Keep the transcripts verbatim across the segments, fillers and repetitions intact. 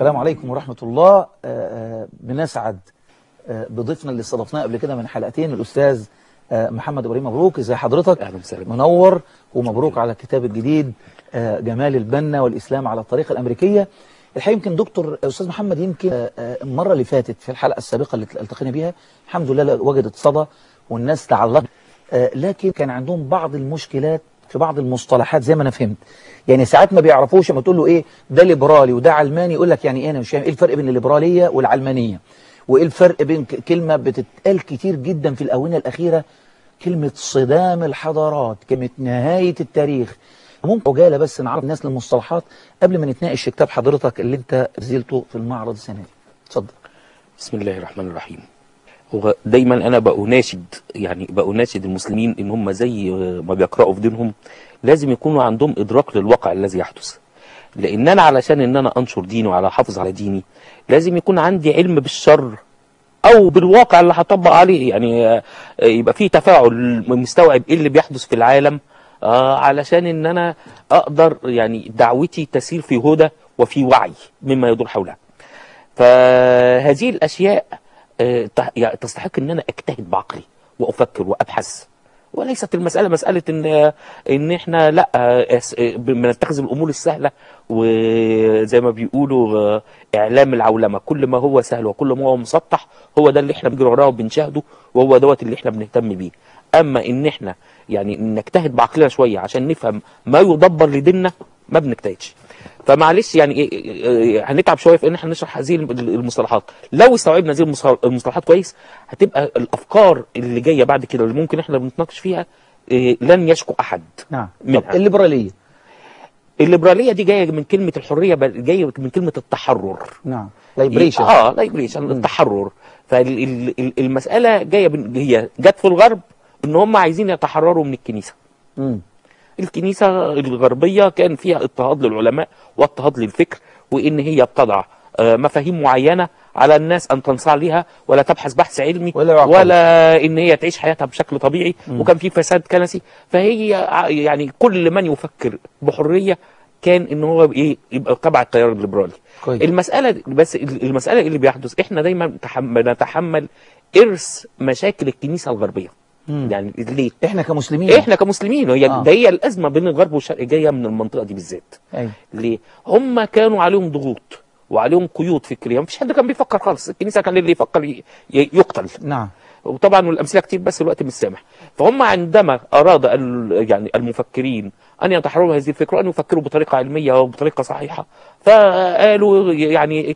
السلام عليكم ورحمة الله. آه، آه، بنسعد آه، بضيفنا اللي استضفناه قبل كده من حلقتين، الأستاذ آه، محمد إبراهيم. مبروك، ازي حضرتك؟ أهلا وسهلا. منور، ومبروك على الكتاب الجديد آه، جمال البنا والإسلام على الطريقة الأمريكية. الحقيقة يمكن دكتور أستاذ محمد، يمكن آه، آه، المرة اللي فاتت في الحلقة السابقة اللي التقينا بيها الحمد لله وجدت صدى والناس تعلقت، آه، لكن كان عندهم بعض المشكلات في بعض المصطلحات زي ما انا فهمت. يعني ساعات ما بيعرفوش، لما تقول له ايه ده ليبرالي وده علماني يقول لك يعني ايه، انا مش فاهم ايه الفرق بين الليبراليه والعلمانيه، وايه الفرق بين ك- كلمه بتتقال كتير جدا في الاونه الاخيره، كلمه صدام الحضارات، كلمه نهايه التاريخ. ممكن عجاله بس نعرف الناس للمصطلحات قبل ما نتناقش في كتاب حضرتك اللي انت نزلته في المعرض السنه دي. اتفضل. بسم الله الرحمن الرحيم. هو دايما انا بأناشد يعني بأناشد المسلمين ان هم زي ما بيقرأوا في دينهم لازم يكونوا عندهم ادراك للواقع الذي يحدث. لان انا علشان ان انا انشر ديني وعلى احافظ على ديني لازم يكون عندي علم بالشر او بالواقع اللي هطبق عليه، يعني آه، يبقى في تفاعل مستوعب ايه اللي بيحدث في العالم، آه، علشان ان انا اقدر يعني دعوتي تسير في هدى وفي وعي مما يدور حولها. فهذه الاشياء آه، ت- يعني تستحق ان انا اجتهد بعقلي وافكر وابحث، وليست المساله مساله ان ان احنا لا آه، أس- آه، بنتخذ الامور السهله، وزي ما بيقولوا آه، اعلام العولمه، كل ما هو سهل وكل ما هو مسطح هو ده اللي احنا بنجري وراه وبنشاهده، وهو دوت اللي احنا بنهتم بيه. اما ان احنا يعني نجتهد بعقلنا شويه عشان نفهم ما يدبر لديننا ما بنجتهدش. فمعلش يعني إيه- إيه- إيه، هنتعب شويه في ان احنا نشرح هذه المصطلحات. لو استوعبنا هذه المص- المصطلحات كويس هتبقى الافكار اللي جايه بعد كده اللي ممكن احنا بنتناقش فيها إيه، لن يشكو احد نعم. طب منها. الليبراليه. الليبراليه دي جايه من كلمه الحريه، بل جايه من كلمه التحرر. نعم. ليبريشن. اه ليبريشن، التحرر. فالمساله جايه من- هي جت في الغرب ان هم عايزين يتحرروا من الكنيسه. امم الكنيسة الغربية كان فيها اضطهاد للعلماء واضطهاد للفكر، وإن هي بتضع آه، مفاهيم معينة على الناس أن تنصاع لها ولا تبحث بحث علمي ولا يعقل. ولا إن هي تعيش حياتها بشكل طبيعي. مم. وكان في فساد كنسي. فهي ع- يعني كل من يفكر بحرية كان إن هو إيه يبقى تبع التيار الليبرالي. كويس. المسألة بس المسألة اللي بيحدث إحنا دايما تحم- نتحمل إرث مشاكل الكنيسة الغربية. مم. يعني ليه؟ احنا كمسلمين. احنا كمسلمين هي آه. ده هي الازمه بين الغرب والشرق جايه من المنطقه دي بالذات. ايوه. ليه؟ هم كانوا عليهم ضغوط وعليهم قيود فكريه، مفيش حد كان بيفكر خالص. الكنيسه كان اللي يفكر ي- ي- يقتل. نعم. وطبعا والامثله كتير بس الوقت مش سامح. فهم عندما اراد ال- يعني المفكرين ان يتحرروا هذه الفكره وان يفكروا بطريقه علميه وبطريقه صحيحه، فقالوا يعني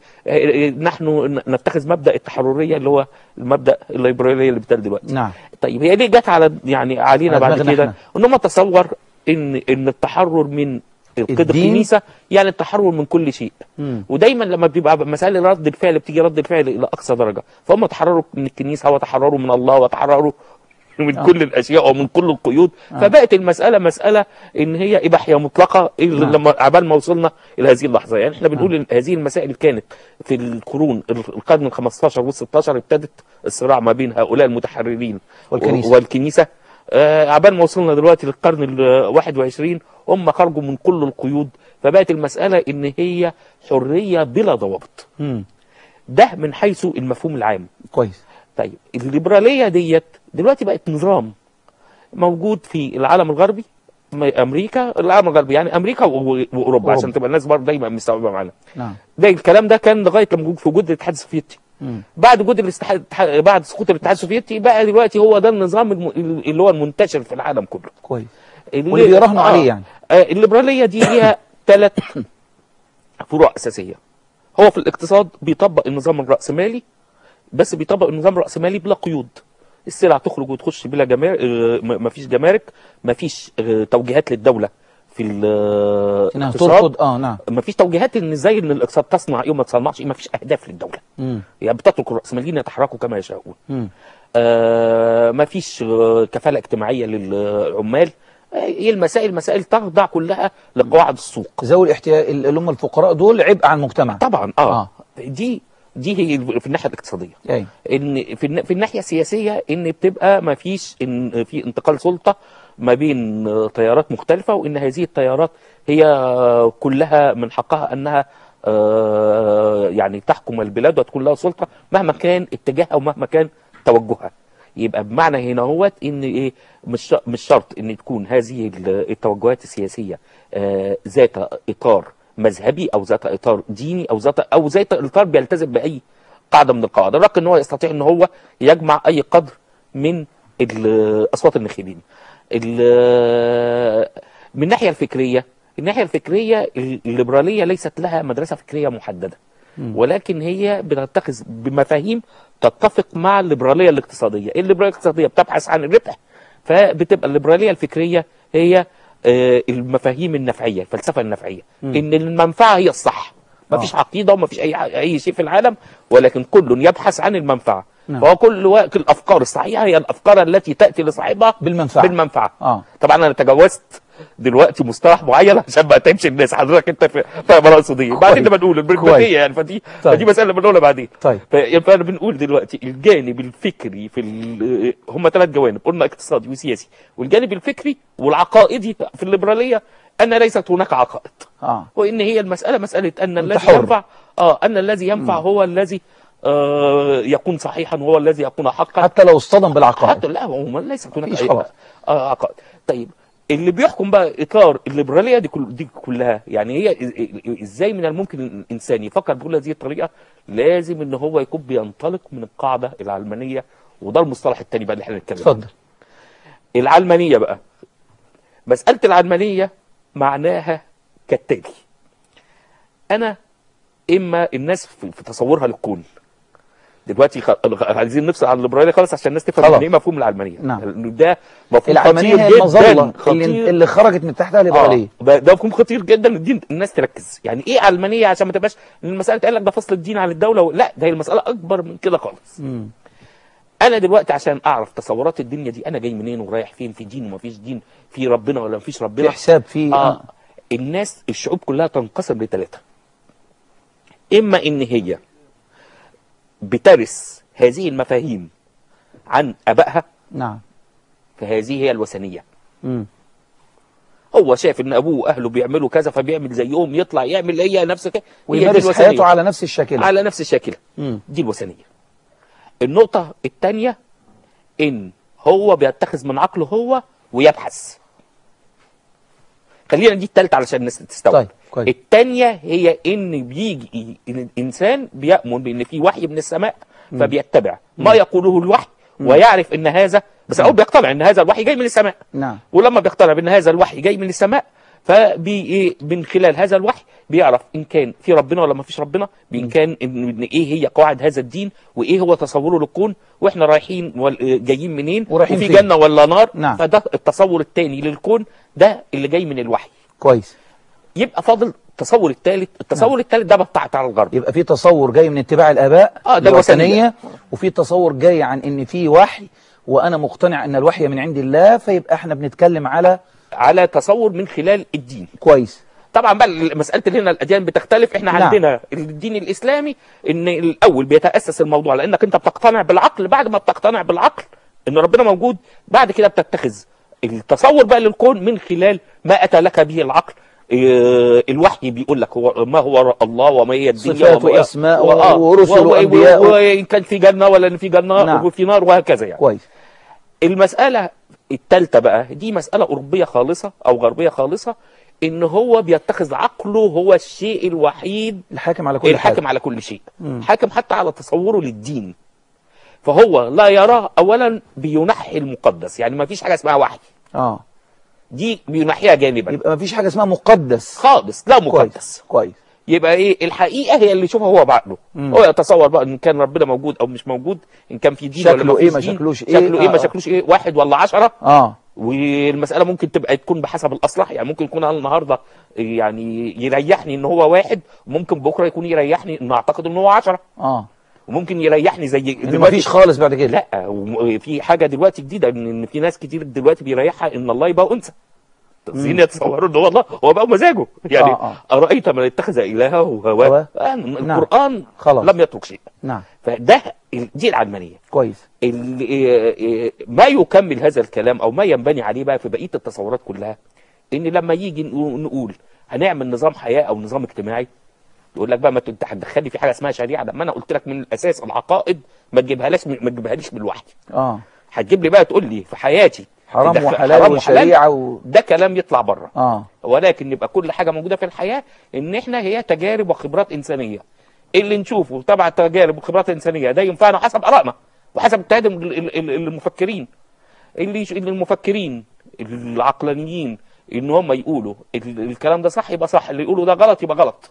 نحن نتخذ مبدا التحرريه اللي هو المبدا الليبراليه اللي بتقال دلوقتي. نعم. طيب هي ليه جت على يعني علينا على بعد دماغنا كده؟ إحنا. ان هم تصور ان ان التحرر من قيد الدين. الكنيسه يعني التحرر من كل شيء. مم. ودايما لما بيبقى مسائل رد الفعل بتيجي رد الفعل الى اقصى درجه، فهم تحرروا من الكنيسه وتحرروا من الله وتحرروا من آه. كل الاشياء ومن كل القيود. آه. فبقت المساله مساله ان هي اباحيه مطلقه إلا نعم. لما عبال ما وصلنا الى هذه اللحظه. يعني احنا بنقول ان هذه المسائل كانت في القرون القرن الخمستاشر والستاشر ابتدت الصراع ما بين هؤلاء المتحررين والكنيسة. والكنيسه. آه، عبال ما وصلنا دلوقتي للقرن الواحد وعشرين هم خرجوا من كل القيود، فبقت المساله ان هي حريه بلا ضوابط. مم. ده من حيث المفهوم العام. كويس. طيب الليبراليه ديت دلوقتي بقت نظام موجود في العالم الغربي، م- امريكا العالم الغربي يعني امريكا و- و- واوروبا، أوروبا. عشان تبقى الناس برضه دايما مستوعبه معانا. نعم. ده الكلام ده كان لغايه لما في وجود الاتحاد السوفيتي. مم. بعد وجود الاتحاد بعد سقوط الاتحاد السوفيتي بقى دلوقتي هو ده النظام الم- اللي هو المنتشر في العالم كله. كويس. اللي واللي بيراهنوا عليه يعني. آه الليبراليه دي ليها ثلاث فروع اساسيه. هو في الاقتصاد بيطبق النظام الراسمالي، بس بيطبق النظام الراسمالي بلا قيود. السلع تخرج وتخش بلا جمارك، ما فيش جمارك، ما فيش توجيهات للدوله في انها الاقتصاد. ترفض. اه نعم. ما فيش توجيهات ان ازاي ان الاقتصاد تصنع ايه وما تصنعش ايه، ما فيش اهداف للدوله. مم. يعني بتترك الراسماليين يتحركوا كما يشاءون. مم. آه ما فيش آه، كفاله اجتماعيه للعمال. آه، هي المسائل مسائل تخضع كلها لقواعد السوق. ذوي الاحتياج اللي هم الفقراء دول عبء على المجتمع. طبعا اه, آه. آه. دي دي هي في الناحيه الاقتصاديه. ايوه. ان في الن- في الناحيه السياسيه ان بتبقى ما فيش ان في انتقال سلطه ما بين آه، تيارات مختلفه، وان هذه التيارات هي آه، كلها من حقها انها آه يعني تحكم البلاد وتكون لها سلطه مهما كان اتجاهها ومهما كان توجهها. يبقى بمعنى هنا هو ان ايه، مش مش شرط ان تكون هذه التوجهات السياسيه آه ذات اطار مذهبي او ذات اطار ديني او ذات او ذات اطار بيلتزم باي قاعده من القواعد، لكن ان هو يستطيع ان هو يجمع اي قدر من اصوات الناخبين. من الناحيه الفكريه، الناحيه الفكريه الليبراليه ليست لها مدرسه فكريه محدده، ولكن هي بتتخذ بمفاهيم تتفق مع الليبراليه الاقتصاديه. الليبراليه الاقتصاديه بتبحث عن الربح، فبتبقى الليبراليه الفكريه هي المفاهيم النفعيه، الفلسفه النفعيه، ان المنفعه هي الصح. ما فيش عقيده وما فيش اي اي شيء في العالم، ولكن كل يبحث عن المنفعه. نعم. فهو كل وقت الافكار الصحيحه هي الافكار التي تاتي لصاحبها بالمنفعه بالمنفعه. آه. طبعا انا تجاوزت دلوقتي مصطلح معين عشان ما اتعبش الناس، حضرتك انت فاهم اقصد ايه. بعدين لما نقول البرجماتيه يعني، فدي طيب. فدي مساله بنقولها بعدين. طيب. فانا بنقول دلوقتي الجانب الفكري في هم ثلاث جوانب، قلنا اقتصادي وسياسي، والجانب الفكري والعقائدي في الليبراليه ان ليست هناك عقائد. اه وان هي المساله مساله ان الذي ينفع اه ان الذي ينفع هو الذي آه يكون صحيحا، وهو الذي يكون حقا، حتى لو اصطدم بالعقائد. حتى لا هو ليست هناك اي آه عقائد. طيب اللي بيحكم بقى اطار الليبراليه دي, كل دي كلها، يعني هي ازاي من الممكن الانسان يفكر بكل هذه الطريقه؟ لازم ان هو يكون بينطلق من القاعده العلمانيه، وده المصطلح الثاني بقى اللي احنا هنتكلم عنه. اتفضل. العلمانيه بقى، مساله العلمانيه معناها كالتالي: انا اما الناس في تصورها للكون دلوقتي خ... عايزين نفصل عن الليبراليه خالص عشان الناس تفهم يعني ايه مفهوم العلمانيه. نعم. ده مفهوم العلمانيه هي المظله اللي, اللي خرجت من تحتها الليبراليه. آه. ده مفهوم خطير جدا، الدين الناس تركز يعني ايه علمانيه عشان ما تبقاش المساله تقول لك ده فصل الدين عن الدوله و... لا، ده هي المساله اكبر من كده خالص. م. انا دلوقتي عشان اعرف تصورات الدنيا دي، انا جاي منين ورايح فين، في دين وما فيش دين، في ربنا ولا ما فيش ربنا، في حساب في آه. آه. الناس الشعوب كلها تنقسم لثلاثه: اما ان هي بترث هذه المفاهيم عن ابائها. نعم. فهذه هي الوثنيه. امم هو شايف ان ابوه واهله بيعملوا كذا فبيعمل زيهم، يطلع يعمل هي نفس كده، ويمارس حياته على نفس الشكل على نفس الشكل. مم. دي الوثنيه. النقطه الثانيه ان هو بيتخذ من عقله هو ويبحث. خلينا دي الثالثه علشان الناس تستوعب. طيب كويس. الثانيه هي ان بيجي الانسان بيؤمن بان في وحي من السماء، فبيتبع ما يقوله الوحي ويعرف ان هذا، بس الاول بيقتنع ان هذا الوحي جاي من السماء. نعم. ولما بيقتنع بان هذا الوحي جاي من السماء، فبي من خلال هذا الوحي بيعرف ان كان في ربنا ولا ما فيش ربنا، بان كان ان ايه هي قواعد هذا الدين، وايه هو تصوره للكون، واحنا رايحين جايين منين، ورايحين وفي جنه ولا نار. نعم. فده التصور الثاني للكون، ده اللي جاي من الوحي. كويس. يبقى فاضل التصور الثالث. التصور نعم. الثالث ده بتاع على الغرب. يبقى في تصور جاي من اتباع الاباء اه ده الوثنيه، وفي تصور جاي عن ان في وحي وانا مقتنع ان الوحي من عند الله، فيبقى احنا بنتكلم على على تصور من خلال الدين. كويس. طبعا بقى مساله اللي هنا الاديان بتختلف. احنا نعم. عندنا الدين الاسلامي ان الاول بيتاسس الموضوع لانك انت بتقتنع بالعقل، بعد ما بتقتنع بالعقل ان ربنا موجود، بعد كده بتتخذ التصور بقى للكون من خلال ما اتى لك به العقل. إيه الوحي بيقول لك هو ما هو الله وما هي الدنيا صفات واسماء ورسل وانبياء، وان كان في جنه ولا ان في جنه نعم. وفي نار وهكذا يعني. كويس. المساله الثالثه بقى دي مساله اوروبيه خالصه او غربيه خالصه، ان هو بيتخذ عقله هو الشيء الوحيد الحاكم على كل الحاكم حاجة. على كل شيء. مم. حاكم حتى على تصوره للدين. فهو لا يراه اولا بينحي المقدس، يعني ما فيش حاجه اسمها وحي. اه دي بينحيها جانبا. يبقى ما فيش حاجه اسمها مقدس خالص، لا مقدس. كويس. كويس. يبقى ايه الحقيقه هي اللي يشوفها هو بعقله. هو يتصور بقى ان كان ربنا موجود او مش موجود، ان كان في دين ولا ما فيش دين، شكله ايه ما شكلوش ايه شكله ايه ما شكلوش ايه، واحد ولا عشرة. اه والمساله ممكن تبقى تكون بحسب الاصلح، يعني ممكن يكون انا النهارده يعني يريحني ان هو واحد، وممكن بكره يكون يريحني ان اعتقد ان هو عشرة. اه وممكن يريحني زي دلوقتي ما فيش خالص بعد كده. لا، في حاجه دلوقتي جديده ان في ناس كتير دلوقتي بيريحها ان الله يبقى انثى. زين يتصوروا ان هو الله هو بقى مزاجه يعني. آه آه. ارايت من اتخذ الهه هواه. آه القران نعم. خلاص. لم يترك شيء. نعم. فده دي العلمانيه. كويس. ما يكمل هذا الكلام او ما ينبني عليه بقى في بقيه التصورات كلها، ان لما يجي نقول هنعمل نظام حياه او نظام اجتماعي، يقول لك بقى ما انت هتدخلني في حاجه اسمها شريعه، ده ما انا قلت لك من الاساس العقائد ما تجيبهاش ما تجيبهاليش من لوحدي. اه هتجيب لي بقى تقول لي في حياتي حرام وحلال وشريعه و... ده كلام يطلع بره. اه ولكن يبقى كل حاجه موجوده في الحياه ان احنا هي تجارب وخبرات انسانيه، اللي نشوفه تبع تجارب وخبرات انسانيه ده ينفعنا حسب ارائنا وحسب اجتهاد المفكرين. اللي اللي المفكرين العقلانيين ان هم يقولوا الكلام ده صح يبقى صح، اللي يقولوا ده غلط يبقى غلط.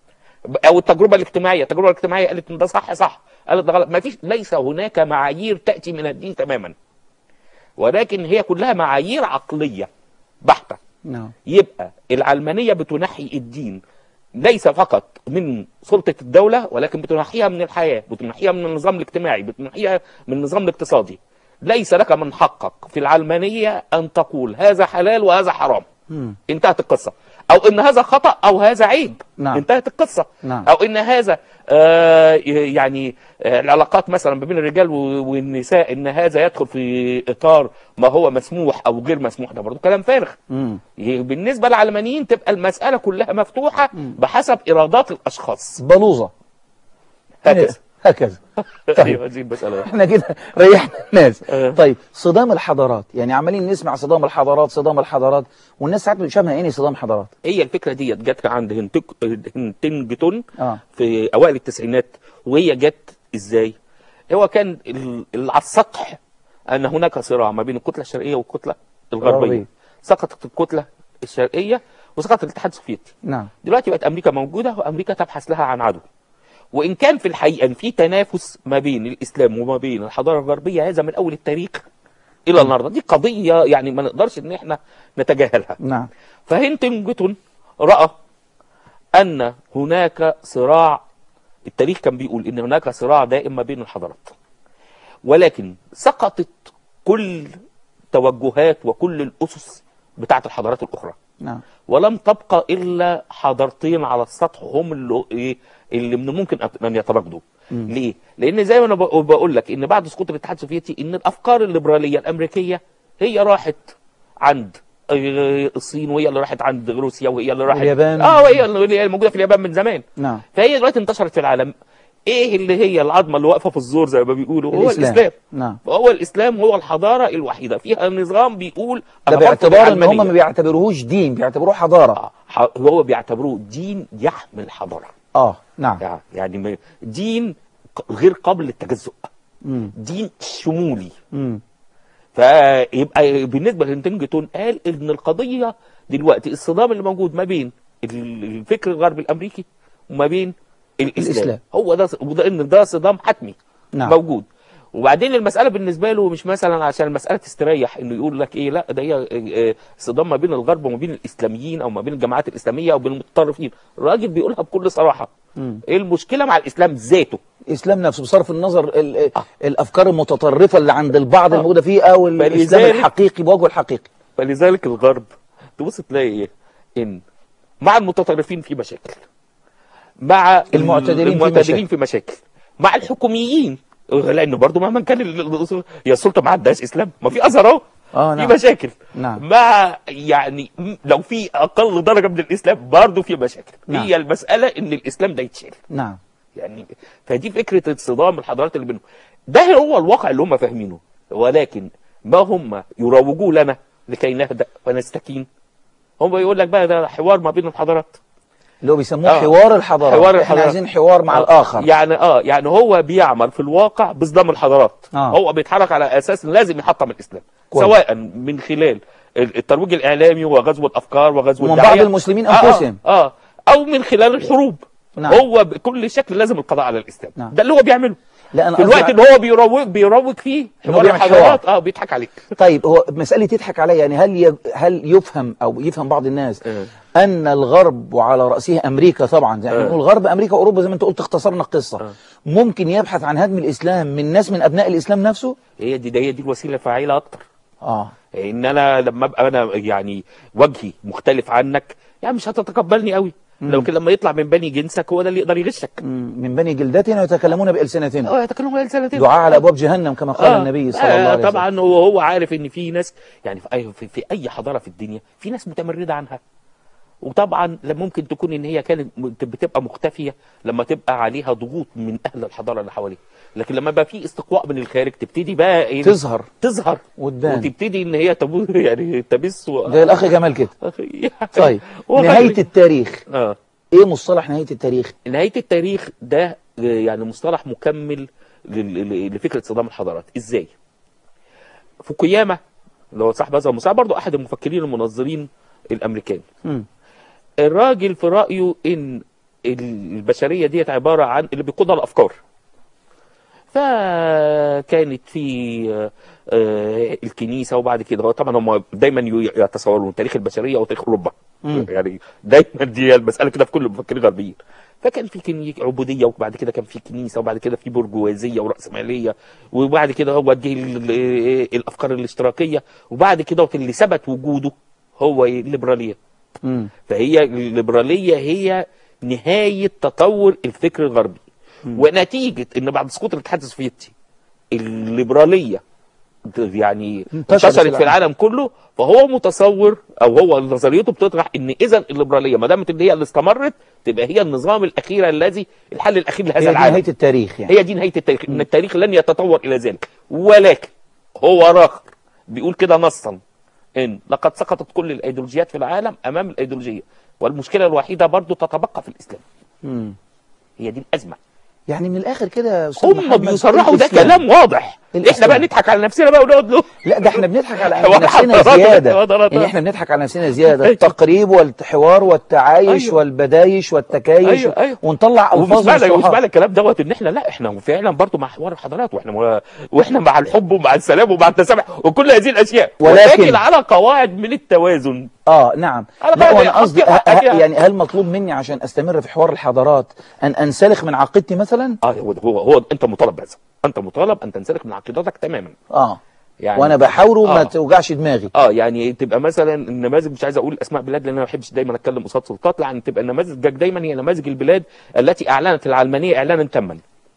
او التجربه الاجتماعيه، التجربه الاجتماعيه قالت ان ده صح صح، قالت ده غلط. ما فيش، ليس هناك معايير تاتي من الدين تماما، ولكن هي كلها معايير عقليه بحته. نعم. يبقى العلمانيه بتنحي الدين ليس فقط من سلطه الدوله، ولكن بتنحيها من الحياه، بتنحيها من النظام الاجتماعي، بتنحيها من النظام الاقتصادي. ليس لك من حقك في العلمانيه ان تقول هذا حلال وهذا حرام. مم. انتهت القصه. او ان هذا خطأ او هذا عيب. نعم. انتهت القصه. نعم. او ان هذا آه يعني آه العلاقات مثلا ما بين الرجال والنساء ان هذا يدخل في اطار ما هو مسموح او غير مسموح، ده برضه كلام فارغ. مم. بالنسبه للعلمانيين تبقى المساله كلها مفتوحه مم. بحسب ارادات الاشخاص. بلوظه هكذا هكذا. طيب ايوه دي المساله. احنا كده ريحنا الناس. طيب صدام الحضارات، يعني عمالين نسمع صدام الحضارات صدام الحضارات، والناس ساعات مش فاهمه ايه صدام حضارات. هي الفكره ديت جت عند هنتنجتون آه. في اوائل التسعينات. وهي جت ازاي؟ هو كان على السطح ان هناك صراع ما بين الكتله الشرقيه والكتله الغربيه. سقطت الكتله الشرقيه وسقط الاتحاد السوفيتي. نعم. دلوقتي بقت امريكا موجوده وامريكا تبحث لها عن عدو. وإن كان في الحقيقة في تنافس ما بين الإسلام وما بين الحضارة الغربية، هذا من أول التاريخ إلى النهارده. دي قضية يعني ما نقدرش إن إحنا نتجاهلها. نعم. فهنتنجتون رأى أن هناك صراع، التاريخ كان بيقول إن هناك صراع دائم ما بين الحضارات، ولكن سقطت كل توجهات وكل الأسس بتاعت الحضارات الأخرى. نعم. ولم تبقى إلا حضارتين على السطح هم اللي اللي من ممكن ان يتراجعوا. ليه؟ لان زي ما انا بقول لك ان بعد سقوط الاتحاد السوفيتي ان الافكار الليبراليه الامريكيه هي راحت عند الصين، وهي اللي راحت عند روسيا، وهي اللي راحت اليابان. اه وهي اللي موجوده في اليابان من زمان. نعم. فهي دلوقتي انتشرت في العالم. ايه اللي هي العظمه اللي واقفه في الزور زي ما بيقولوا؟ هو الاسلام. الاسلام. نعم. فهو الاسلام هو الحضاره الوحيده فيها نظام بيقول ده باعتبار ان هم ما بيعتبروهوش دين، بيعتبروه حضاره. آه. هو بيعتبروه دين يحمل حضاره. اه نعم. يعني دين غير قابل للتجزؤ. مم. دين شمولي. مم. فيبقى بالنسبه لهنتنجتون قال ان القضيه دلوقتي الصدام اللي موجود ما بين الفكر الغربي الامريكي وما بين الاسلام, الإسلام. هو ده وده ان ده صدام حتمي. نعم. موجود. وبعدين المساله بالنسبه له مش مثلا عشان المساله تستريح انه يقول لك ايه، لا ده هي صدام ما بين الغرب وما بين الاسلاميين او ما بين الجماعات الاسلاميه او بين المتطرفين. الراجل بيقولها بكل صراحه. مم. ايه المشكله مع الاسلام ذاته؟ الاسلام نفسه بصرف النظر آه. الافكار المتطرفه اللي عند البعض آه. الموجوده فيه، او الاسلام الحقيقي بوجهه الحقيقي. فلذلك الغرب تبص تلاقي ايه؟ ان مع المتطرفين في مشاكل، مع المعتدلين, المعتدلين في, مشاكل. في مشاكل، مع الحكوميين، لانه برضه مهما كان هي السلطه ما عندهاش اسلام، ما في ازهر اهو. اه نعم. في مشاكل. نعم. مع يعني لو في اقل درجه من الاسلام برضه في مشاكل. نعم. هي المساله ان الاسلام ده يتشال. نعم. يعني فدي فكره صدام الحضارات اللي بينهم. ده هو الواقع اللي هم فاهمينه، ولكن ما هم يروجوه لنا لكي نهدأ ونستكين. هم يقول لك بقى ده حوار ما بين الحضارات اللي هو بيسموه آه. حوار الحضارات. حوار احنا الحضارات. عايزين حوار مع آه. الاخر. يعني اه يعني هو بيعمل في الواقع بصدام الحضارات. آه. هو بيتحرك على اساس لازم يحطم الاسلام كوي. سواء من خلال الترويج الاعلامي وغزو الافكار وغزو الدعايه من بعض المسلمين انفسهم. آه. آه. اه او من خلال الحروب. نعم. هو بكل شكل لازم القضاء على الاسلام. نعم. ده اللي هو بيعمله. لا أنا في الوقت اللي هو بيروج بيروج فيه حوار الحضارات. اه بيضحك عليك. طيب هو مساله يضحك عليا، يعني هل ي... هل يفهم او يفهم بعض الناس اه. ان الغرب وعلى راسه امريكا طبعا، يعني نقول الغرب امريكا واوروبا زي ما انت قلت اختصرنا القصه. اه. ممكن يبحث عن هدم الاسلام من ناس من ابناء الاسلام نفسه؟ هي دي دي, دي الوسيله الفعاله اكتر. اه ان انا لما ابقى انا يعني وجهي مختلف عنك يعني مش هتتقبلني قوي. لو كان لما يطلع من بني جنسك هو ده اللي يقدر يغشك. من بني جلدتنا ويتكلمون بألسنتنا. اه يتكلمون بألسنتنا. دعاء على ابواب جهنم كما قال آه. النبي صلى الله عليه وسلم. طبعا هو هو عارف ان في ناس يعني في اي في, في اي حضاره في الدنيا في ناس متمرده عنها. وطبعا ممكن تكون ان هي كانت بتبقى مختفيه لما تبقى عليها ضغوط من اهل الحضاره اللي حواليها، لكن لما بقى في استقواء من الخارج تبتدي بقى ايه تظهر تظهر وتبان، وتبتدي ان هي تبو يعني تبث و... زي الاخ جمال كده. يعني طيب وغير- نهايه التاريخ، اه ايه مصطلح نهايه التاريخ؟ نهايه التاريخ ده يعني مصطلح مكمل لل- لل- لفكره صدام الحضارات. ازاي؟ فوكوياما اللي هو صاحب هذا المصطلح برضه احد المفكرين المنظرين الامريكان، مم. الراجل في رايه ان البشريه ديت عباره عن اللي بيقودها الافكار. فكانت في آه، الكنيسه، وبعد كده هو طبعا هم دايما يتصورون تاريخ البشريه وتاريخ اوروبا، مم. يعني دايما دي المساله كده في كل المفكرين الغربيين. فكان في كني- عبوديه، وبعد كده كان في كنيسه، وبعد كده في برجوازيه وراسماليه، وبعد كده هو جه ال- ال- الافكار الاشتراكيه، وبعد كده اللي ثبت وجوده هو الليبراليه. مم. فهي الليبراليه هي نهايه تطور الفكر الغربي. ونتيجه ان بعد سقوط الاتحاد السوفيتي الليبراليه يعني انتشرت انتشرت في في العالم كله، فهو متصور او هو نظريته بتطرح ان اذا الليبراليه ما دامت ان هي اللي استمرت تبقى هي النظام الاخير الذي الحل الاخير لهذا هي دي العالم. نهايه التاريخ يعني. هي دي نهايه التاريخ، ان التاريخ لن يتطور الى ذلك. ولكن هو راخر بيقول كده نصا ان لقد سقطت كل الايديولوجيات في العالم امام الايديولوجيه، والمشكله الوحيده برضو تتبقى في الاسلام. مم. هي دي الازمه. يعني من الاخر كده يا استاذ هم محمد، بيصرحوا ده الإسلام. كلام واضح. الإسلام. احنا بقى نضحك على نفسنا بقى ونقعد له لا ده احنا بنضحك على حوار نفسنا حضارات زياده، وحوارات. يعني احنا بنضحك على نفسنا زياده. أيوة. التقريب والحوار والتعايش أيوة. والبدايش والتكايش، أيوة. أيوة. ونطلع ومش الفاظ معنى مش ومصطلحات. معنى الكلام دوت ان احنا لا، احنا فعلا برضو مع حوار الحضارات، واحنا واحنا مع الحب ومع السلام ومع التسامح وكل هذه الاشياء، ولكن- ولكن على قواعد من التوازن. اه نعم. أنا لا بقى وانا أحكي- قصدي ه- أحكي- ه- يعني هل مطلوب مني عشان استمر في حوار الحضارات ان انسلخ من عقيدتي مثلا؟ اه هو هو, هو انت مطالب بهذا، انت مطالب ان تنسلخ من عقيدتك تماما. اه يعني وانا بحاوره ما آه. توجعش دماغي. اه يعني تبقى مثلا النماذج، مش عايز اقول اسماء بلاد لان انا ما بحبش دايما اتكلم قصاد سلطات، لان تبقى نماذجك دايما هي نماذج البلاد التي اعلنت العلمانيه اعلانا تاما.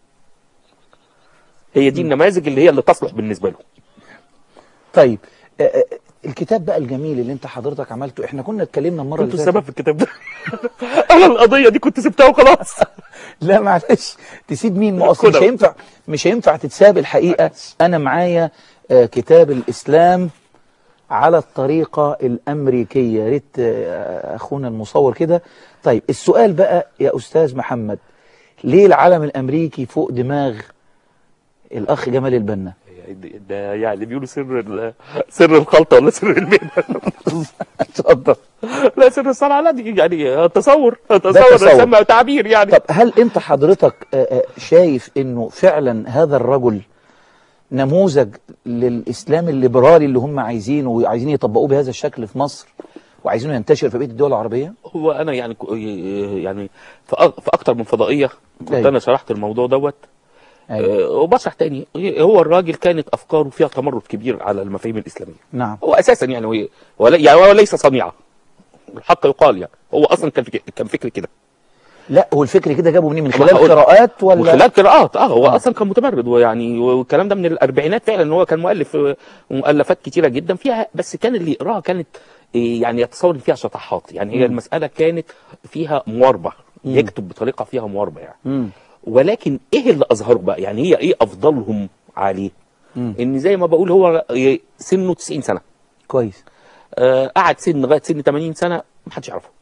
هي دي النماذج اللي هي اللي تصلح بالنسبه له. طيب آه، آه، الكتاب بقى الجميل اللي انت حضرتك عملته، احنا كنا اتكلمنا المره كنت اللي السبب فاتت. في الكتاب ده. انا القضيه دي كنت سبتها وخلاص. لا معلش، تسيب مين؟ ما اصل مش خدها. هينفع مش هينفع تتساب الحقيقه. انا معايا آه، كتاب الاسلام على الطريقه الامريكيه، يا ريت آه، اخونا المصور كده. طيب السؤال بقى يا استاذ محمد، ليه العلم الامريكي فوق دماغ الاخ جمال البنا؟ ده يعني بيقولوا سر ال- سر الخلطه ولا سر المهنه. اتفضل. لا سر الصنعه، لا دي يعني تصور تصور. تصور يسمى تعبير يعني. طب هل انت حضرتك آه، آه، شايف انه فعلا هذا الرجل نموذج للاسلام الليبرالي اللي هم عايزينه وعايزين يطبقوه بهذا الشكل في مصر وعايزينه ينتشر في بقيه الدول العربيه؟ هو انا يعني يعني في أ- في اكتر من فضائيه كنت أيوة. انا شرحت الموضوع دوت. أيوة. آه، وبشرح تاني، هو الراجل كانت افكاره فيها تمرد كبير على المفاهيم الاسلاميه. نعم. هو اساسا يعني هو ولا يعني هو ليس صنيعه، الحق يقال يعني، هو اصلا كان فكر كان فكر كده. لا هو الفكر كده جابه منين؟ من ما خلال هقول- قراءات ولا؟ من خلال قراءات. اه هو آه. آه. اصلا كان متمرد، ويعني والكلام ده من الاربعينات فعلا، هو كان مؤلف آه، مؤلفات كتيره جدا فيها، بس كان اللي يقراها كانت آه، يعني يتصور ان فيها شطحات، يعني هي مم. المساله كانت فيها مواربه، مم. يكتب بطريقه فيها مواربه يعني. مم. ولكن ايه اللي اظهره بقى؟ يعني هي ايه افضلهم عليه؟ مم. ان زي ما بقول هو سنه تسعين سنه، كويس. آه قعد سن لغايه سن ثمانين سنه ما حدش يعرفه.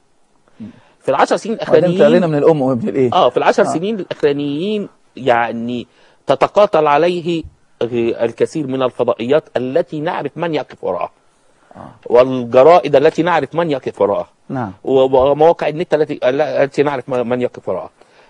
في العشر سنين بعدين الاخرانيين تعلينا من الام وابن الايه؟ اه في العشر آه. سنين الاخرانيين يعني تتقاتل عليه الكثير من الفضائيات التي نعرف من يقف وراءها، آه. والجرائد التي نعرف من يقف وراءها، نعم. ومواقع النت التي التي نعرف من يقف وراءها.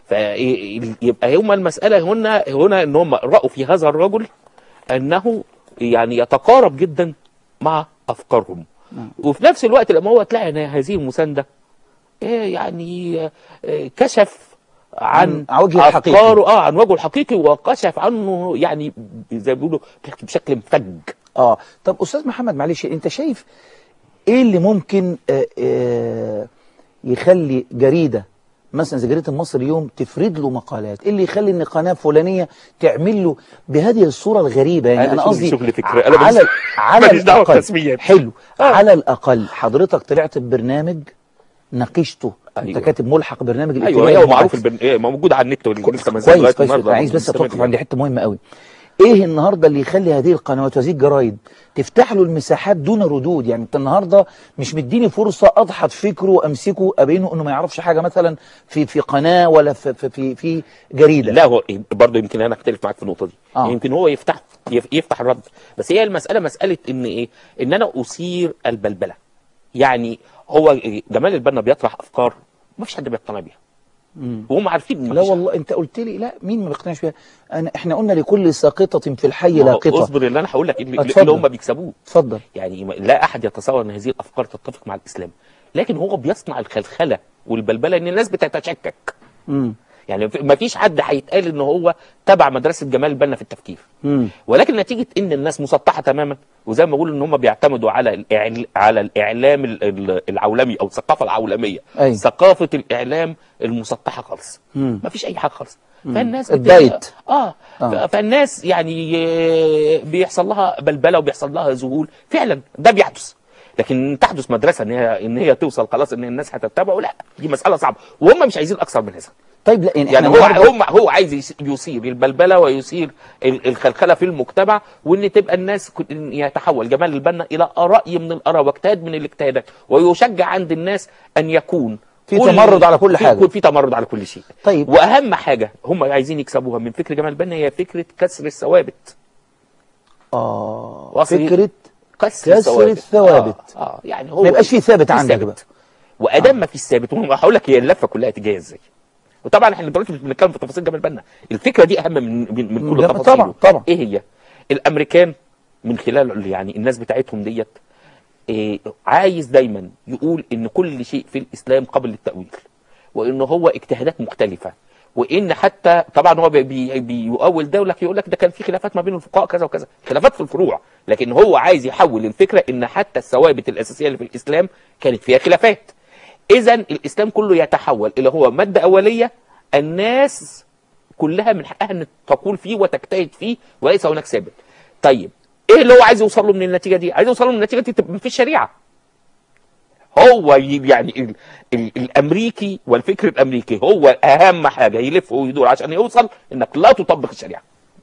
فيبقى هم المساله هنا هنا ان هم راوا في هذا الرجل انه يعني يتقارب جدا مع افكارهم. نعم. وفي نفس الوقت لما هو تلاقي ان هذه المسانده إيه يعني إيه كشف عن عن وجهه الحقيقي. افكاره، اه عن وجهه الحقيقي، وكشف عنه يعني زي ما بيقولوا بشكل مفج. اه طب استاذ محمد معلش، انت شايف ايه اللي ممكن آه آه يخلي جريده مثلا زي جريده المصري اليوم تفرد له مقالات؟ ايه اللي يخلي ان قناه فلانيه تعمل له بهذه الصوره الغريبه؟ يعني أنا انا شغل- قصدي شغل فكري. أنا على ماليش- على ماليش دعوة الاقل بالتسميات. حلو. آه. على الاقل حضرتك طلعت ببرنامج ناقشته؟ أيوة. انت كاتب ملحق برنامج ايوه الاجتماعي هو معروف البرن... إيه موجود على النت لسه ما زال كويس لغايه كويس. النهارده. عايز بس اتوقف عند حته مهمه قوي. ايه النهارده اللي يخلي هذه القنوات وهذه الجرايد تفتح له المساحات دون ردود؟ يعني انت النهارده مش مديني فرصه اضحط فكره وامسكه ابينه انه ما يعرفش حاجه مثلا في في قناه ولا في في في, في جريده. لا هو برضه يمكن انا اختلف معاك في النقطه دي. آه. يمكن هو يفتح يفتح الرد، بس هي المساله مساله ان ايه، ان انا اثير البلبله. يعني هو جمال البنا بيطرح افكار ما فيش حد بيقتنع بيها وهم عارفين. لا والله انت قلت لي لا مين ما بيقتنعش بيها. انا احنا قلنا لكل ساقطه في الحي لاقطه. اصبر اللي انا هقول لك اللي, اتفضل. اللي هم بيكسبوه. اتفضل. يعني لا احد يتصور ان هذه الافكار تتفق مع الاسلام، لكن هو بيصنع الخلخله والبلبله ان الناس بتتشكك. امم يعني ما فيش حد هيتقال ان هو تبع مدرسه جمال البنا في التفكير. امم ولكن نتيجه ان الناس مسطحه تماما، وزي ما بقول ان هم بيعتمدوا على الإعل... على الاعلام ال- ال- العولمي او الثقافه العولميه. أي. ثقافه الاعلام المسطحه خالص. مم. ما فيش اي حاجه خالص. فالناس الدايت. اه, آه. ف- فالناس يعني آه، بيحصل لها بلبله وبيحصل لها ذهول فعلا، ده بيحدث. لكن تحدث مدرسه ان هي ان هي توصل خلاص ان الناس هتتبعه، لا دي مساله صعبه وهم مش عايزين اكثر من هذا. طيب لا يعني, يعني احنا هو النهاردة- هم هو عايز يس- يثير البلبله ويثير ال- الخلخله في المجتمع، وان تبقى الناس كت- إن يتحول جمال البنا الى راي من الاراء واجتهاد من الاجتهادات، ويشجع عند الناس ان يكون في كل- تمرد على كل في- حاجة. يكون في تمرد على كل شيء. طيب. واهم حاجه هم عايزين يكسبوها من فكر جمال البنا هي فكره كسر الثوابت. اه وصل- فكره كسر, كسر الثوابت. الثوابت. آه. آه. يعني هو ما يبقاش في ثابت في عندك ثابت. بقى. وادام ما فيش ثابت، وهقول لك هي اللفه كلها تجاه ازاي. وطبعا احنا دلوقتي مش بنتكلم في تفاصيل جمال البنا، الفكره دي اهم من من, من كل جم- تفاصيله. طبعا طبعا. ايه هي؟ الامريكان من خلال يعني الناس بتاعتهم ديت إيه عايز دايما يقول ان كل شيء في الاسلام قابل للتاويل، وان هو اجتهادات مختلفه، وان حتى طبعا هو بي بي بيؤول ده لك يقول لك ده كان في خلافات ما بين الفقهاء كذا وكذا، خلافات في الفروع، لكن هو عايز يحول الفكره ان حتى الثوابت الاساسيه اللي في الاسلام كانت فيها خلافات. اذا الاسلام كله يتحول الى هو ماده اوليه الناس كلها من حقها ان تقول فيه وتجتهد فيه وليس هناك ثابت. طيب ايه اللي هو عايز يوصل له من النتيجه دي؟ عايز يوصل له من النتيجه دي تبقى في الشريعه. هو يعني ال ال الامريكي والفكر الامريكي هو اهم حاجه يلف ويدور عشان يوصل انك لا تطبق الشريعه.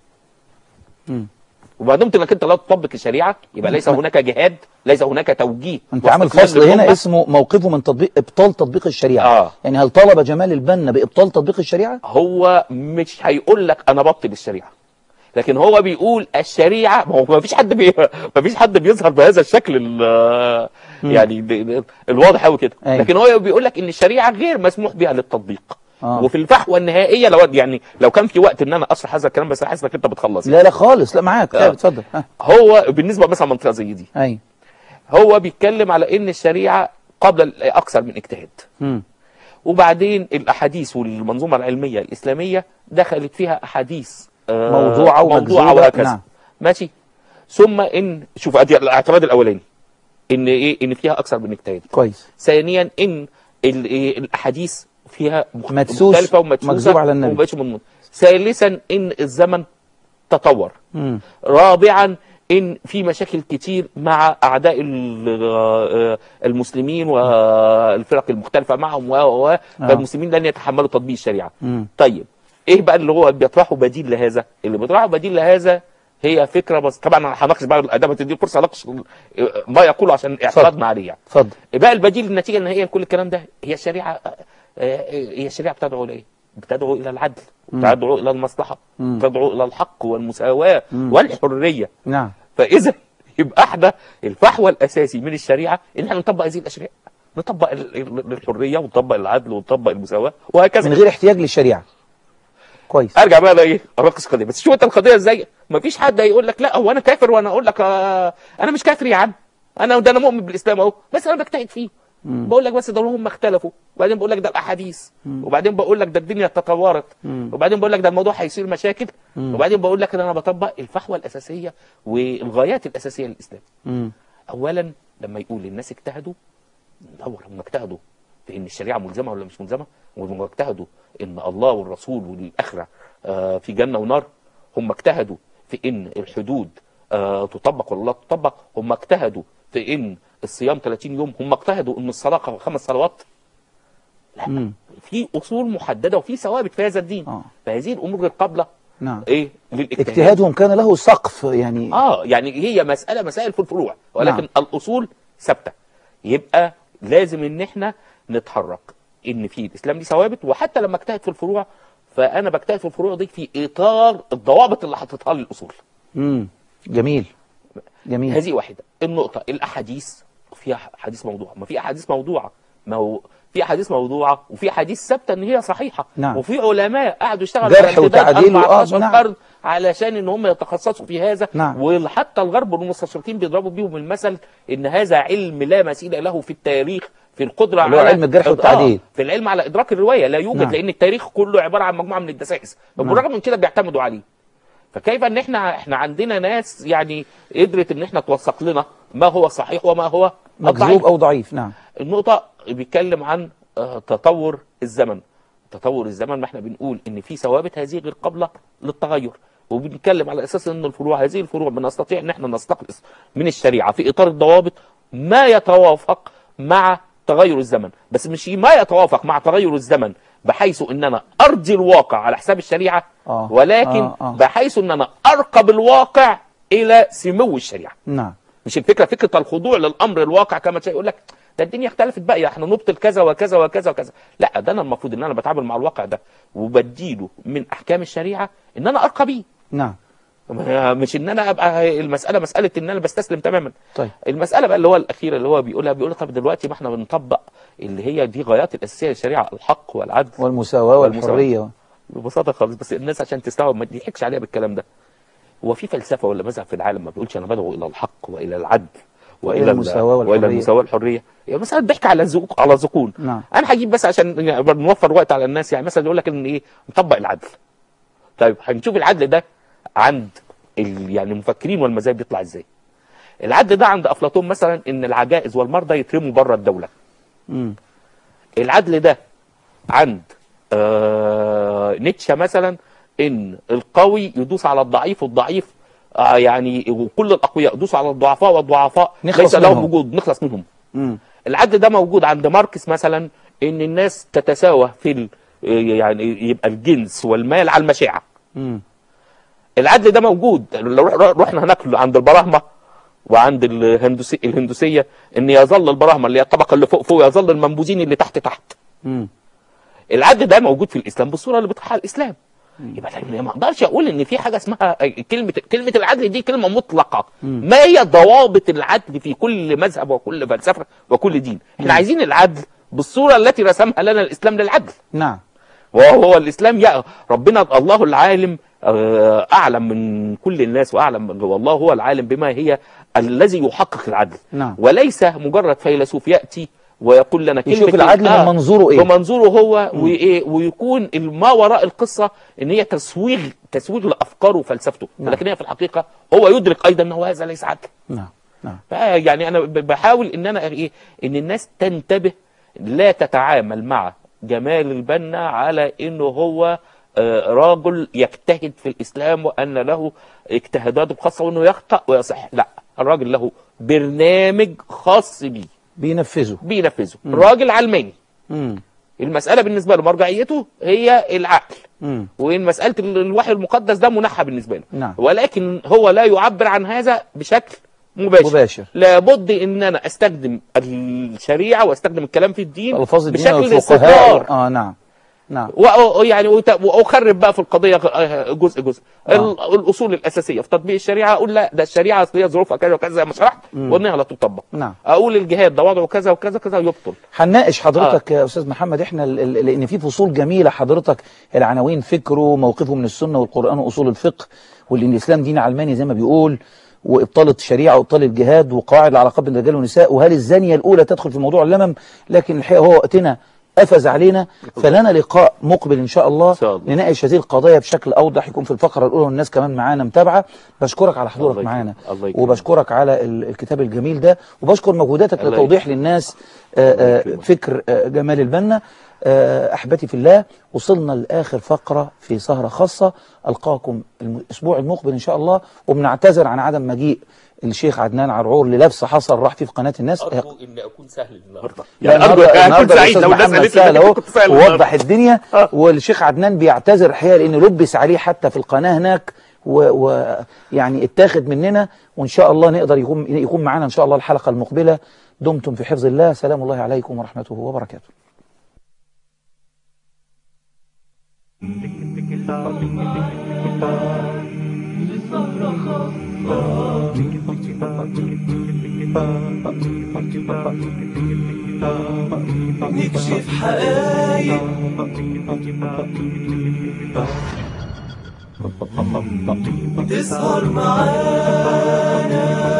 مم. وما دمت انك انت لا تطبق الشريعه يبقى ليس هناك جهاد، ليس هناك توجيه. انت عامل فصل هنا اسمه موقفه من تطبيق ابطال تطبيق الشريعه. آه. يعني هل طالب جمال البنا بابطال تطبيق الشريعه؟ هو مش هيقول لك انا بطل الشريعه، لكن هو بيقول الشريعه. ما هو ما فيش حد بي... ما فيش حد بيظهر بهذا الشكل ال... يعني ال- الواضح قوي كده. أيوة. لكن هو بيقول لك ان الشريعه غير مسموح بها للتطبيق. آه. وفي الفحوى النهائيه لو يعني لو كان في وقت ان انا اشرح هذا الكلام، بس حاسس انك انت بتخلص. لا لا خالص، لا معاك. آه. طيب اتفضل. ها. هو بالنسبه مثلا منطقه زي دي، ايوه. هو بيتكلم على ان الشريعه قبل اكثر من اجتهاد. مم. وبعدين الاحاديث والمنظومه العلميه الاسلاميه دخلت فيها احاديث آه، موضوعه موضوعه ومكذوبة. وهكذا. نعم. ماشي. ثم ان شوف ادي الاعتراض الاولاني ان ايه، ان فيها اكثر من اجتهاد. كويس. ثانيا ان ال- إيه الاحاديث فيها مخ- مدسوس، مختلفه ومدسوسه مكذوب على النبي. ومبقتش مضمون. ثالثا ان الزمن تطور. مم. رابعا ان في مشاكل كتير مع اعداء ال- المسلمين والفرق المختلفه معهم و و فالمسلمين لن يتحملوا تطبيق الشريعه. مم. طيب ايه بقى اللي هو بيطرحه بديل لهذا؟ اللي بيطرحه بديل لهذا هي فكره، بس طبعا انا هناقش بقى الادب تدي فرصه اناقش ما يقوله عشان اعتراضنا عليه يعني. اتفضل. بقى البديل النتيجه النهائيه لكل الكلام ده هي الشريعه. آه، هي الشريعه بتدعو لايه؟ بتدعو الى العدل، بتدعو الى المصلحه، مم. بتدعو الى الحق والمساواه مم. والحريه. نعم. فاذا يبقى احنا الفحوى الاساسي من الشريعه ان احنا نطبق هذه الاشياء، نطبق ال- ال- الحريه ونطبق العدل ونطبق المساواه وهكذا من غير احتياج للشريعه. كويس. ارجع بقى لايه اناقش القضيه. بس شوف انت القضيه ازاي. مفيش حد هيقول لك لا هو انا كافر وانا اقول لك آه انا مش كافر يا عم، انا ده انا مؤمن بالاسلام اهو، بس انا بجتهد فيه. مم. بقول لك بس ده هم اختلفوا، وبعدين بقول لك ده الاحاديث، مم. وبعدين بقول لك ده الدنيا تطورت، مم. وبعدين بقول لك ده الموضوع هيصير مشاكل، مم. وبعدين بقول لك ان انا بطبق الفحوى الاساسيه والغايات الاساسيه للاسلام. مم. اولا لما يقول الناس اجتهدوا، ندور هم اجتهدوا في ان الشريعه ملزمه ولا مش ملزمه، وهم اجتهدوا ان الله والرسول والاخره آه في جنه ونار، هم اجتهدوا في ان الحدود آه تطبق ولا لا تطبق، هم اجتهدوا في ان الصيام ثلاثين يوم، هم اجتهدوا ان الصلاه خمس صلوات. لا، مم. في اصول محدده وفي ثوابت في هذا الدين. آه. فهذه الامور غير قابله نعم. ايه للاجتهاد. اجتهادهم كان له سقف يعني. اه يعني هي مساله مسائل في الفروع، ولكن نعم. الاصول ثابته. يبقى لازم ان احنا نتحرك ان في الاسلام دي ثوابت، وحتى لما اجتهد في الفروع فانا بجتهد في الفروع دي في اطار الضوابط اللي حطيتها لي الاصول. امم جميل جميل. هذه واحده. النقطه الاحاديث، فيها حديث موضوع، ما في احاديث موضوعه، ما هو في احاديث موضوعه وفي احاديث ثابته ان هي صحيحه. نعم. وفي علماء قعدوا يشتغلوا جرح وتعديل أربعتاشر نعم. قرن علشان ان هم يتخصصوا في هذا. نعم. وحتى الغرب والمستشرقين بيضربوا بيهم المثل ان هذا علم لا مثيل له في التاريخ، في القدره اللي هو على علم الجرح والتعديل. آه في العلم على ادراك الروايه لا يوجد. نعم. لان التاريخ كله عباره عن مجموعه من الدسائس، وبالرغم من كده بيعتمدوا عليه. فكيف ان احنا احنا عندنا ناس يعني قدرت ان احنا توثق لنا ما هو صحيح وما هو مكذوب او ضعيف. نعم. النقطه بيتكلم عن آه تطور الزمن. تطور الزمن، ما احنا بنقول ان في ثوابت هذه غير قابله للتغير، وبنتكلم على اساس ان الفروع، هذه الفروع بنستطيع ان احنا نستخلص من الشريعه في اطار الضوابط ما يتوافق مع تغير الزمن، بس مش ما يتوافق مع تغير الزمن بحيث ان انا ارضي الواقع على حساب الشريعه، آه. ولكن آه. آه. بحيث ان انا ارقب الواقع الى سمو الشريعه. نعم. مش الفكره فكره الخضوع للامر الواقع كما يقول لك ده الدنيا اختلفت بقى، احنا نبطل كذا وكذا وكذا وكذا. لا، ده انا المفروض ان انا بتعامل مع الواقع ده وبديله من احكام الشريعه ان انا ارقى بيه. نعم. مش ان انا ابقى المساله مساله ان انا بستسلم تماما. طيب. المساله بقى اللي هو الاخيره اللي هو بيقولها بيقول طب دلوقتي ما احنا بنطبق اللي هي دي غايات الاساسيه للشريعه، الحق والعدل والمساواه والحريه. ببساطه خالص، بس الناس عشان تستوعب ما تضحكش عليها بالكلام ده. هو في فلسفه ولا مذهب في العالم ما بيقولش انا بدعو الى الحق والى العدل والى المساواه والحريه والى المساواه والحريه؟ يعني مثلا الضحك على الزق على الزقون. نعم. انا هجيب بس عشان يعني نوفر وقت على الناس، يعني مثلا يقول لك ان ايه نطبق العدل. طيب هنشوف العدل ده عند ال... يعني المفكرين والمذاهب بيطلع ازاي. العدل ده عند افلاطون مثلا ان العجائز والمرضى يترموا بره الدوله. امم العدل ده عند آه... نيتشه مثلا ان القوي يدوس على الضعيف، والضعيف آه يعني وكل الاقوياء يدوسوا على الضعفاء، والضعفاء ليس لهم وجود نخلص منهم. امم العدل ده موجود عند ماركس مثلا ان الناس تتساوى في ال... يعني يبقى الجنس والمال على المشاعه. امم العدل ده موجود لو رحنا هناك عند البراهمه وعند الهندوسي الهندوسيه ان يظل البراهمه اللي هي الطبقه اللي فوق فوق، يظل المنبوذين اللي تحت تحت. امم العدل ده موجود في الاسلام بالصوره اللي بيطرحها الاسلام. يبقى ما اقدرش اقول ان في حاجه اسمها كلمه كلمه العدل دي كلمه مطلقه. مم. ما هي ضوابط العدل في كل مذهب وكل فلسفه وكل دين؟ احنا مم. عايزين العدل بالصوره التي رسمها لنا الاسلام للعدل. نعم. وهو الاسلام يا ربنا الله العالم اعلم من كل الناس، واعلم من والله هو العالم بما هي الذي يحقق العدل. نعم. وليس مجرد فيلسوف ياتي ويقول لنا كلمه يشوف العدل آه من منظوره ايه؟ بمنظوره هو، وايه ويكون ما وراء القصه ان هي تسويغ تسويغ لافكاره وفلسفته. نعم. ولكن هي في الحقيقه هو يدرك ايضا ان هو هذا ليس عدل. نعم. نعم. يعني انا بحاول ان انا ايه ان الناس تنتبه، لا تتعامل مع جمال البنا على انه هو راجل يجتهد في الاسلام وان له اجتهاداته الخاصه وانه يخطأ ويصح. لا، الراجل له برنامج خاص بيه بينفذه بينفذه راجل علماني. امم المساله بالنسبه له مرجعيته هي العقل، امم وان مساله الوحي المقدس ده منحى بالنسبه له. نعم. ولكن هو لا يعبر عن هذا بشكل مباشر. مباشر. لابد ان انا استخدم الشريعه واستخدم الكلام في الدين الفاظ الدين بشكل والفقهاء. استقرار. اه نعم. نعم. ويعني واخرب بقى في القضيه جزء جزء. آه. الاصول الاساسيه في تطبيق الشريعه اقول لا ده الشريعه اصل هي ظروفها كذا وكذا زي ما شرحت وانها لا تطبق. نعم. اقول الجهاد ده وضعه كذا وكذا كذا يبطل. هنناقش حضرتك آه. يا استاذ محمد احنا لان في فصول جميله حضرتك، العناوين فكره، موقفه من السنه والقران واصول الفقه، واللي الاسلام دين علماني زي ما بيقول، وابطال الشريعه وابطال الجهاد، وقواعد العلاقات بين الرجال والنساء، وهل الزانيه الاولى تدخل في موضوع اللمم. لكن الحقيقه هو وقتنا قفز علينا، فلنا لقاء مقبل ان شاء الله, الله. نناقش هذه القضايا بشكل اوضح، يكون في الفقره الاولى والناس كمان معانا متابعه. بشكرك على حضورك معانا، وبشكرك على الكتاب الجميل ده، وبشكر مجهوداتك لتوضيح للناس آآ آآ فكر آآ جمال البنا. أحبتي في الله، وصلنا لآخر فقرة في سهرة خاصة. ألقاكم الأسبوع المقبل إن شاء الله، وبنعتذر عن عدم مجيء الشيخ عدنان عرعور للبس حصل راح فيه في قناة الناس. أرجو إن أكون سهل النهاردة، يعني أرجو أكون سعيد لو الناس قالت لي كنت سهل ووضح الدنيا. والشيخ عدنان بيعتذر الحقيقة لأنه لبس عليه حتى في القناة هناك، ويعني اتاخد مننا، وإن شاء الله نقدر يكون يكون معنا إن شاء الله الحلقة المقبلة. دمتم في حفظ الله، سلام الله عليكم ورحمته وبركاته. نكشف حقايق تسهر معانا.